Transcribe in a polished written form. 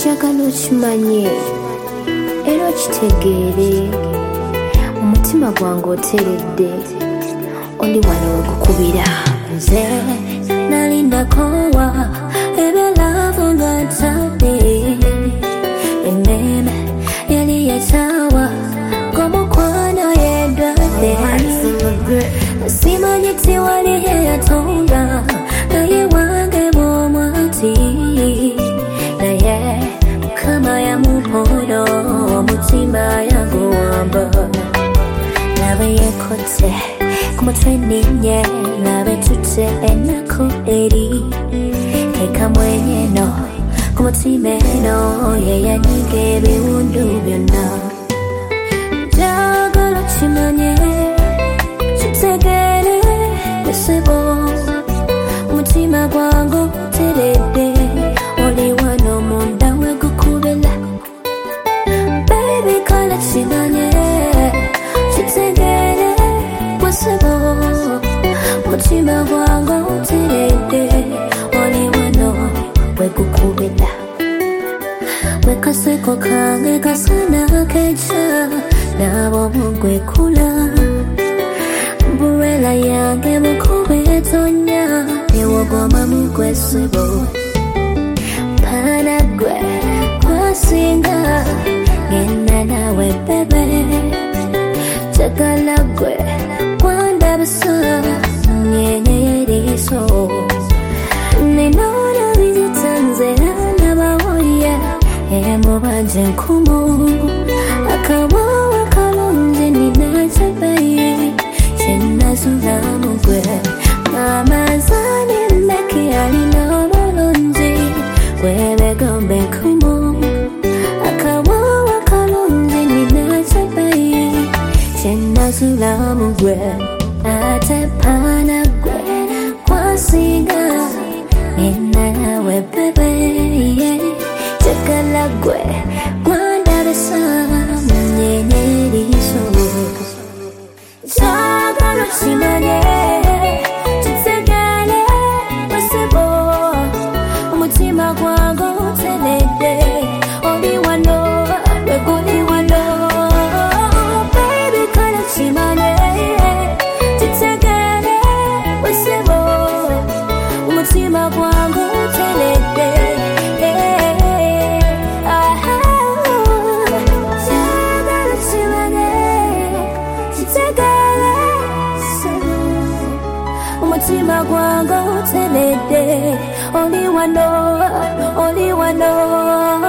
njagala okimanye era okitegeere omutima gwange oteredde oli wano wegukubira nze nalindakowa ebelaavu nga ntadde emmeme yali yetawa ng'omukwano yendwadde simanyi tiwali yeyatonda naye wange bw'omwati naye kama ya mupono omutima yaguwamba nabe yekote kumutwe ninye nabe tute enako eri keka mwenyeno kumutima eno yeyanyiga ebiwundu byonna njagala kimanye kitegere esebo omutima gwange oteredde oli wano munda wegukubira baby kala kimanye kitegere esebo omutima gwange oteredde oli wano wegukubira wekaseko kange kasana keca nabo mugwekula mburela yange mukubetonya ewogoma mugwesebo pana gwe kwasinga ngenda nawe bebe njagala gwe kwandabisa nyenye yeriso ninona bizitanzera nabawoye emubanje nkumu akawawa kalungi ninacebeyi kyenazula mugwe amazani meki alina obulungi webegombe nkumu akawawa kalungi ninacebeyi kyenazula mugwe ate pana gwe kwasinga ninawe bebe njagala gwe kwandabisa munyenyeriso njagala kimanye kitegere wesebo omutima gwange oteredde oli wano weguli wano baby kala kimanye kitegere wesebo omutima gwange oteredde omutima gwange oteredde oli wano